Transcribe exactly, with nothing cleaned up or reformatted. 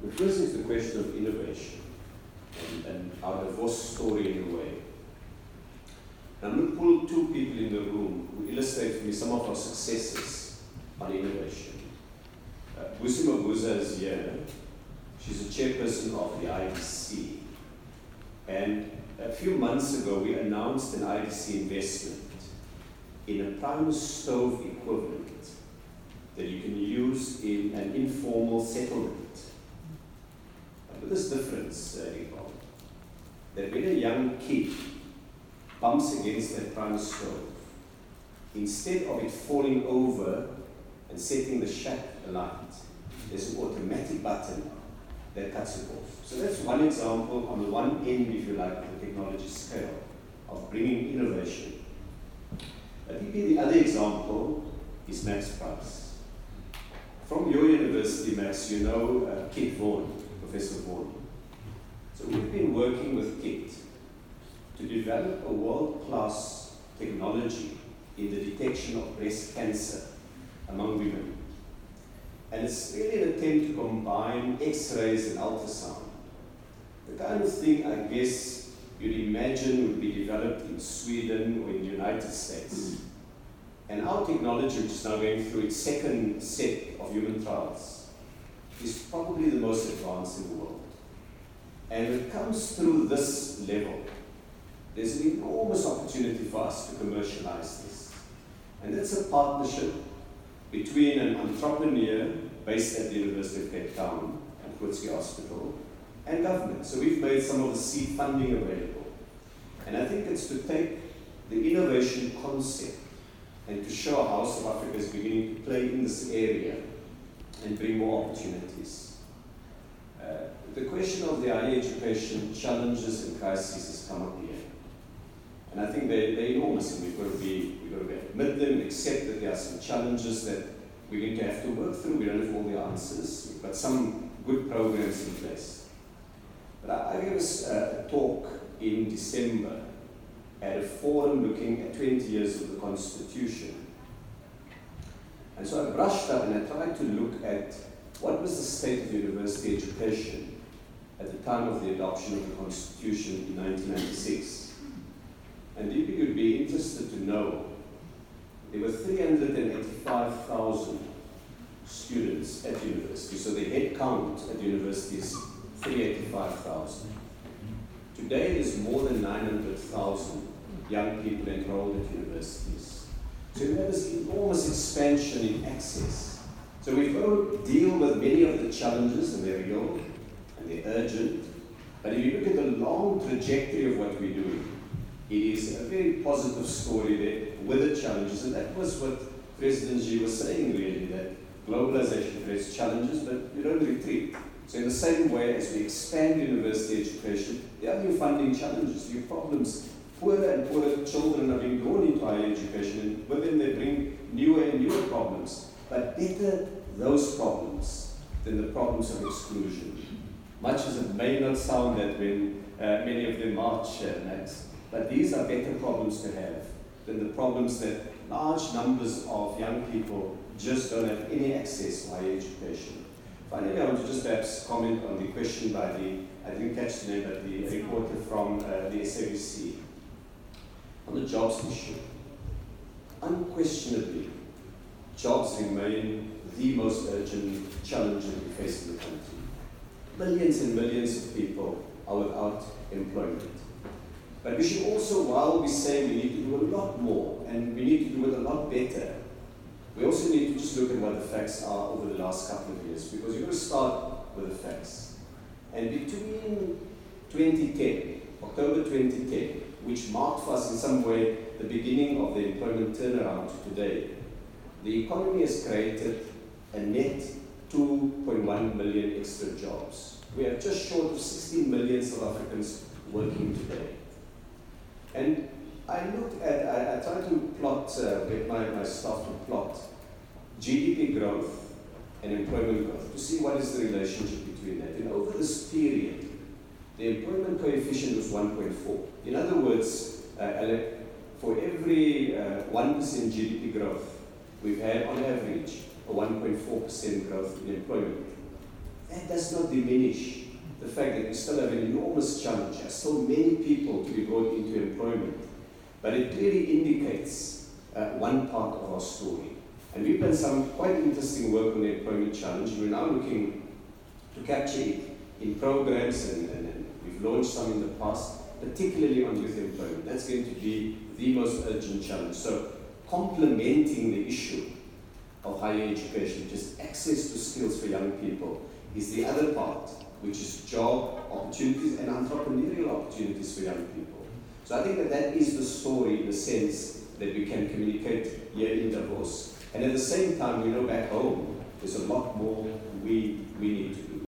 The first is the question of innovation and, and our divorce story in a way. And I'm going to pull two people in the room who illustrate for me some of our successes on innovation. Uh, Busi Mabuza is here. She's a chairperson of the I D C. And a few months ago, we announced an I D C investment in a prime stove equivalent that you can use in an informal settlement. But this difference, uh, Nicole, that when a young kid bumps against that prime stove, instead of it falling over and setting the shack alight, there's an automatic button that cuts it off. So that's one example on the one end, if you like, of the technology scale of bringing innovation. I think the other example is Max Price. From your university, Max, you know uh, Kit Vaughan, Professor Vaughan. So we've been working with Kit to develop a world-class technology in the detection of breast cancer among women. And it's really an attempt to combine X-rays and ultrasound. The kind of thing, I guess, you'd imagine would be developed in Sweden or in the United States. And our technology, which is now going through its second set of human trials, is probably the most advanced in the world. And when it comes through this level, there's an enormous opportunity for us to commercialize this. And that's a partnership between an entrepreneur based at the University of Cape Town and Groote Hospital and government. So we've made some of the seed funding available. And I think it's to take the innovation concept and to show how South Africa is beginning to play in this area and bring more opportunities. Uh, the question of the higher education challenges and crises has come up here. And I think they're, they're enormous, and we've got to be, we've got to be admit them and accept that there are some challenges that we're going to have to work through. We don't have all the answers. We've got some good programs in place. But I, I gave us a talk in December at a forum looking at twenty years of the Constitution. And so I brushed up and I tried to look at what was the state of university education at the time of the adoption of the Constitution in nineteen ninety-six. And if you would be interested to know, there were three hundred eighty-five thousand students at university, so the head count at university is three hundred eighty-five thousand. Today there's more than nine hundred thousand young people enrolled at universities. So we have this enormous expansion in access. So we've got to deal with many of the challenges, and they're real, and they're urgent. But if you look at the long trajectory of what we're doing, it is a very positive story there with the challenges. And that was what President Xi was saying, really, that globalization creates challenges, but you don't retreat. So in the same way as we expand university education, there are new funding challenges, new problems. Poorer and poorer children are being drawn into higher education, and with them they bring newer and newer problems. But better those problems than the problems of exclusion. Much as it may not sound that when uh, many of them march, uh, Max, but these are better problems to have than the problems that large numbers of young people just don't have any access to higher education. Finally, I want to just perhaps comment on the question by the, I didn't catch the name, but the reporter from uh, the S A B C on the jobs issue. Unquestionably, jobs remain the most urgent challenge that we face in the country. Millions and millions of people are without employment. But we should also, while we say we need to do a lot more and we need to do it a lot better, we also need to just look at what the facts are over the last couple of years, because you've got to start with the facts. And between twenty ten, October twenty ten, which marked for us in some way the beginning of the employment turnaround to today, the economy has created a net two point one million extra jobs. We are just short of sixteen million South Africans working today. And I looked at, I, I tried to plot, uh, get my, my staff to plot G D P growth and employment growth to see what is the relationship between that. And over this period, the employment coefficient was one point four. In other words, uh, for every uh, one percent G D P growth, we've had on average a one point four percent growth in employment. That that does not diminish the fact that we still have an enormous challenge. There are so many people to be brought into employment. But it really indicates uh, one part of our story. And we've done some quite interesting work on the employment challenge. We're now looking to capture it in programs, and, and, and we've launched some in the past, particularly on youth employment. That's going to be the most urgent challenge. So complementing the issue of higher education, just access to skills for young people, is the other part, which is job opportunities and entrepreneurial opportunities for young people. So I think that that is the story in the sense that we can communicate here in Davos. And at the same time, we know back home, there's a lot more we, we need to do.